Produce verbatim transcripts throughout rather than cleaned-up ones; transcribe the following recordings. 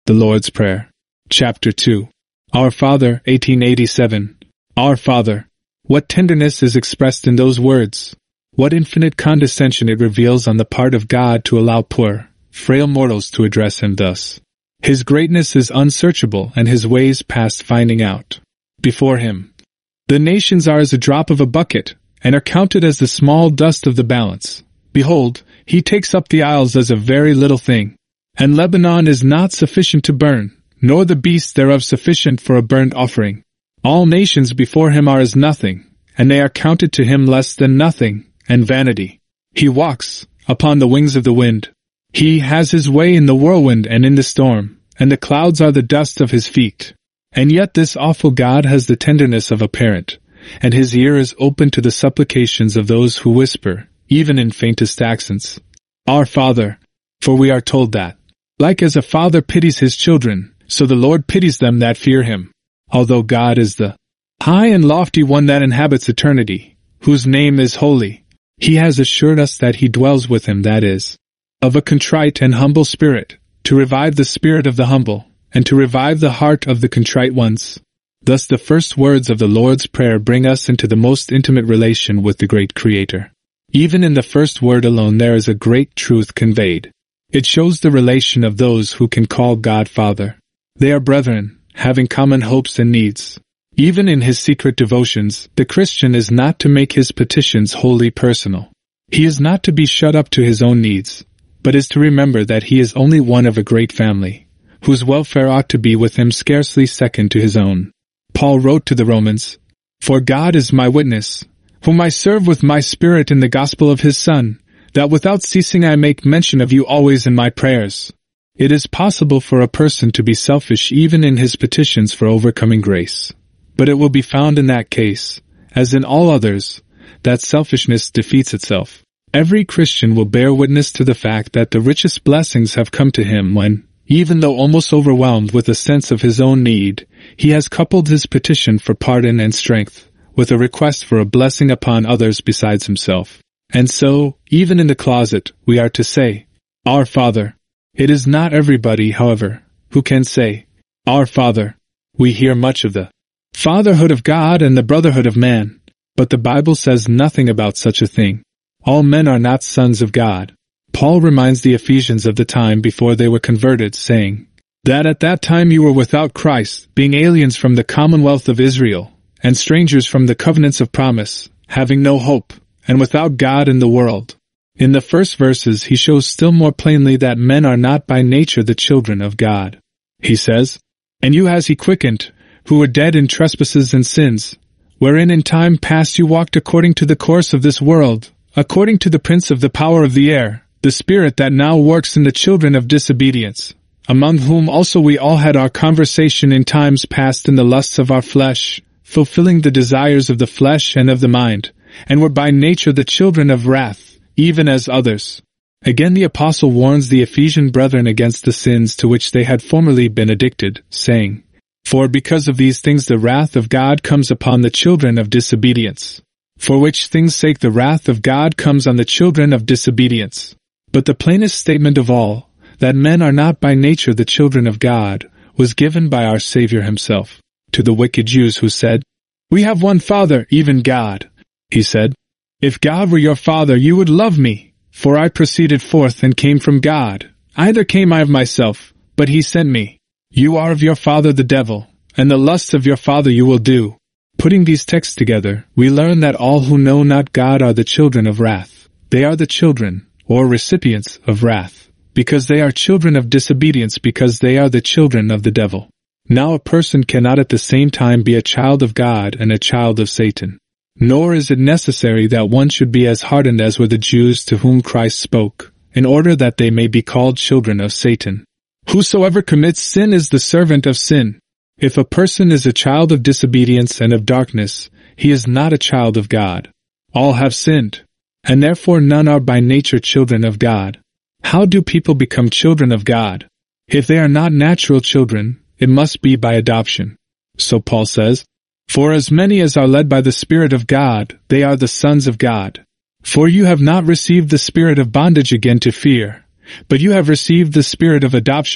The Lord's Prayer. Chapter two. Our Father, eighteen eighty-seven. Our Father. What tenderness is expressed in those words! What infinite condescension it reveals on the part of God to allow poor, frail mortals to address Him thus. His greatness is unsearchable and His ways past finding out. Before Him, the nations are as a drop of a bucket, and are counted as the small dust of the balance. Behold, He takes up the isles as a very little thing. And Lebanon is not sufficient to burn, nor the beasts thereof sufficient for a burnt offering. All nations before Him are as nothing, and they are counted to Him less than nothing, and vanity. He walks upon the wings of the wind. He has His way in the whirlwind and in the storm, and the clouds are the dust of His feet. And yet this awful God has the tenderness of a parent, and His ear is open to the supplications of those who whisper, even in faintest accents, Our Father, for we are told that, like as a father pities his children, so the Lord pities them that fear Him. Although God is the high and lofty one that inhabits eternity, whose name is holy, He has assured us that He dwells with Him, that is, of a contrite and humble spirit, to revive the spirit of the humble, and to revive the heart of the contrite ones. Thus the first words of the Lord's Prayer bring us into the most intimate relation with the great Creator. Even in the first word alone there is a great truth conveyed. It shows the relation of those who can call God Father. They are brethren, having common hopes and needs. Even in his secret devotions, the Christian is not to make his petitions wholly personal. He is not to be shut up to his own needs, but is to remember that he is only one of a great family, whose welfare ought to be with him scarcely second to his own. Paul wrote to the Romans, For God is my witness, whom I serve with my spirit in the gospel of His Son, that without ceasing I make mention of you always in my prayers. It is possible for a person to be selfish even in his petitions for overcoming grace. But it will be found in that case, as in all others, that selfishness defeats itself. Every Christian will bear witness to the fact that the richest blessings have come to him when, even though almost overwhelmed with a sense of his own need, he has coupled his petition for pardon and strength with a request for a blessing upon others besides himself. And so, even in the closet, we are to say, Our Father. It is not everybody, however, who can say, Our Father. We hear much of the fatherhood of God and the brotherhood of man, but the Bible says nothing about such a thing. All men are not sons of God. Paul reminds the Ephesians of the time before they were converted, saying, That at that time you were without Christ, being aliens from the commonwealth of Israel, and strangers from the covenants of promise, having no hope, and without God in the world. In the first verses he shows still more plainly that men are not by nature the children of God. He says, And you has He quickened, who were dead in trespasses and sins, wherein in time past you walked according to the course of this world, according to the prince of the power of the air, the spirit that now works in the children of disobedience, among whom also we all had our conversation in times past in the lusts of our flesh, fulfilling the desires of the flesh and of the mind, and were by nature the children of wrath, even as others. Again the apostle warns the Ephesian brethren against the sins to which they had formerly been addicted, saying, For because of these things the wrath of God comes upon the children of disobedience. For which things' sake the wrath of God comes on the children of disobedience. But the plainest statement of all, that men are not by nature the children of God, was given by our Savior Himself. To the wicked Jews who said, We have one Father, even God. He said, If God were your Father you would love me, for I proceeded forth and came from God. Neither came I of myself, but He sent me. You are of your father the devil, and the lusts of your father you will do. Putting these texts together, we learn that all who know not God are the children of wrath. They are the children, or recipients, of wrath, because they are children of disobedience, because they are the children of the devil. Now a person cannot at the same time be a child of God and a child of Satan. Nor is it necessary that one should be as hardened as were the Jews to whom Christ spoke, in order that they may be called children of Satan. Whosoever commits sin is the servant of sin. If a person is a child of disobedience and of darkness, he is not a child of God. All have sinned, and therefore none are by nature children of God. How do people become children of God? If they are not natural children, it must be by adoption. So Paul says, For as many as are led by the Spirit of God, they are the sons of God. For you have not received the spirit of bondage again to fear, but you have received the spirit of adoption,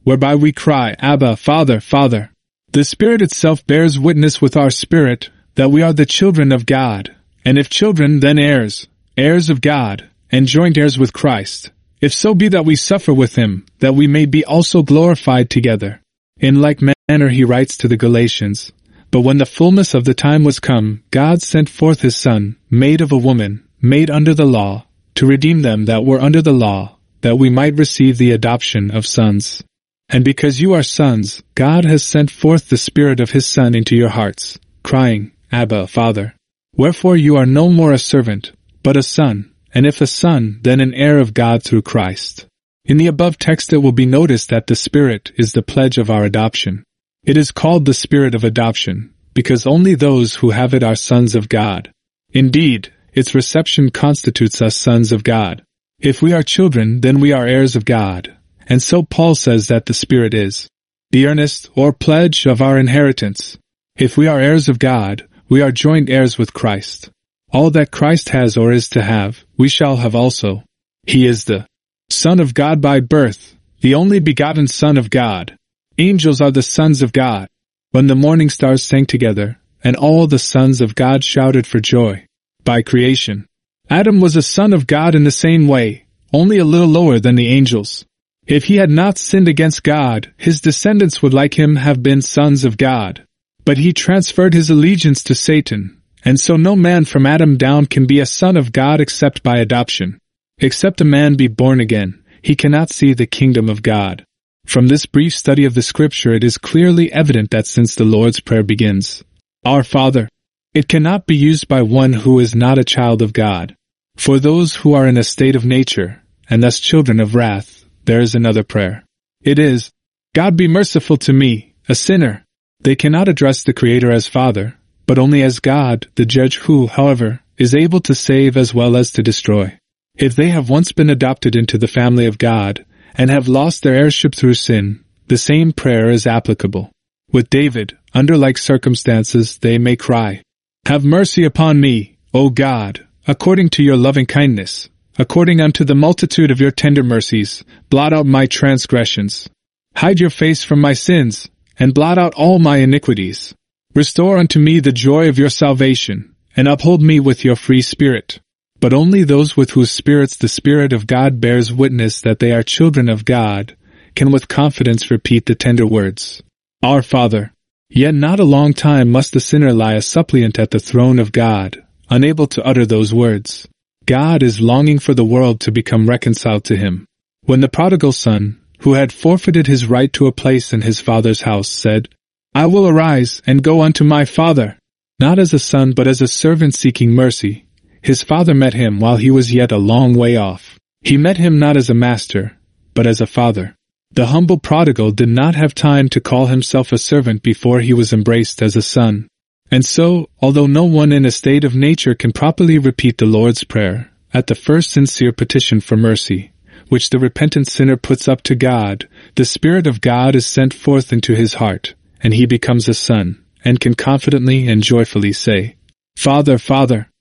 whereby we cry, Abba, Father, Father. The Spirit itself bears witness with our spirit that we are the children of God, and if children, then heirs, heirs of God, and joint heirs with Christ, if so be that we suffer with him, that we may be also glorified together. In like manner he writes to the Galatians, But when the fullness of the time was come, God sent forth his Son, made of a woman, made under the law, to redeem them that were under the law, that we might receive the adoption of sons. And because you are sons, God has sent forth the Spirit of his Son into your hearts, crying, Abba, Father. Wherefore you are no more a servant, but a son, and if a son, then an heir of God through Christ. In the above text it will be noticed that the Spirit is the pledge of our adoption. It is called the Spirit of adoption, because only those who have it are sons of God. Indeed, its reception constitutes us sons of God. If we are children, then we are heirs of God. And so Paul says that the Spirit is the earnest or pledge of our inheritance. If we are heirs of God, we are joint heirs with Christ. All that Christ has or is to have, we shall have also. He is the Son of God by birth, the only begotten Son of God. Angels are the sons of God. When the morning stars sang together, and all the sons of God shouted for joy. By creation, Adam was a son of God in the same way, only a little lower than the angels. If he had not sinned against God, his descendants would like him have been sons of God. But he transferred his allegiance to Satan, and so no man from Adam down can be a son of God except by adoption. Except a man be born again, he cannot see the kingdom of God. From this brief study of the Scripture it is clearly evident that since the Lord's Prayer begins, Our Father, it cannot be used by one who is not a child of God. For those who are in a state of nature, and thus children of wrath, there is another prayer. It is, God be merciful to me, a sinner. They cannot address the Creator as Father, but only as God, the Judge who, however, is able to save as well as to destroy. If they have once been adopted into the family of God, and have lost their heirship through sin, the same prayer is applicable. With David, under like circumstances, they may cry, Have mercy upon me, O God, according to your loving kindness. According unto the multitude of your tender mercies, blot out my transgressions. Hide your face from my sins, and blot out all my iniquities. Restore unto me the joy of your salvation, and uphold me with your free spirit. But only those with whose spirits the Spirit of God bears witness that they are children of God, can with confidence repeat the tender words, Our Father. Yet not a long time must the sinner lie a suppliant at the throne of God, unable to utter those words. God is longing for the world to become reconciled to him. When the prodigal son, who had forfeited his right to a place in his father's house, said, I will arise and go unto my father, not as a son but as a servant seeking mercy, his father met him while he was yet a long way off. He met him not as a master, but as a father. The humble prodigal did not have time to call himself a servant before he was embraced as a son. And so, although no one in a state of nature can properly repeat the Lord's Prayer, at the first sincere petition for mercy, which the repentant sinner puts up to God, the Spirit of God is sent forth into his heart, and he becomes a son, and can confidently and joyfully say, Father, Father.